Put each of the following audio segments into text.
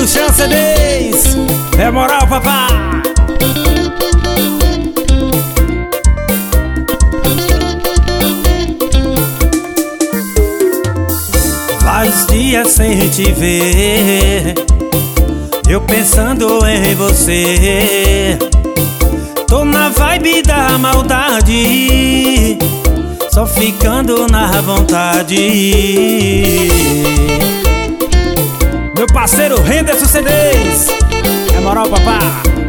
Luciano CDs. É moral, papá. Faz dias sem te ver, eu pensando em você. Tô na vibe da maldade, só ficando na vontade. Meu parceiro Henderson CDs. É moral, papá.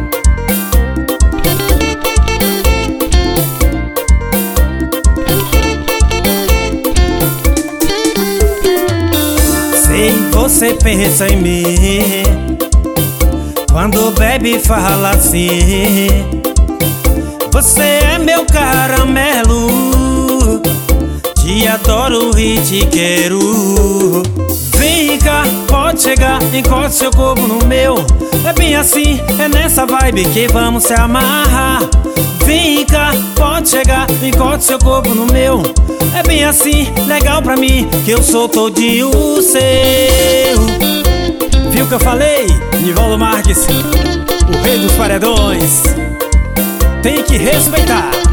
Sei, você pensa em mim quando bebe e fala assim. Você é meu caramelo, te adoro e te quero. Vem cá, pode chegar, encoste seu corpo no meu. É bem assim, é nessa vibe que vamos se amarrar. Vem cá, pode chegar, encoste seu corpo no meu. É bem assim, legal pra mim, que eu sou todinho seu. Viu que eu falei? Nivaldo Marques, o rei dos paredões. Tem que respeitar.